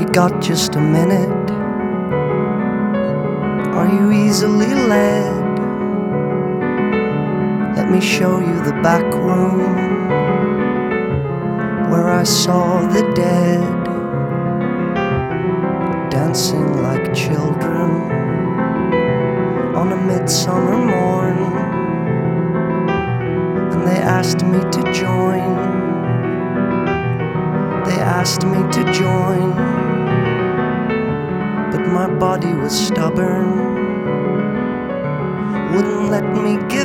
got just a minute? Are you easily led? Let me show you the back room where I saw the dead dancing like children on a midsummer morn. And they asked me to join. They asked me to join, but my body was stubborn, wouldn't let me get